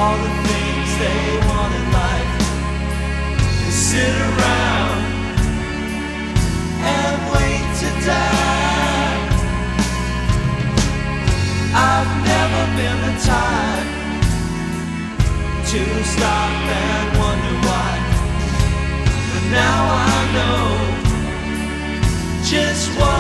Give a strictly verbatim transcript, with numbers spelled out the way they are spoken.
all the things they want in life is sit around and wait to die. I've never been the type to stop and wonder why, but now I know just what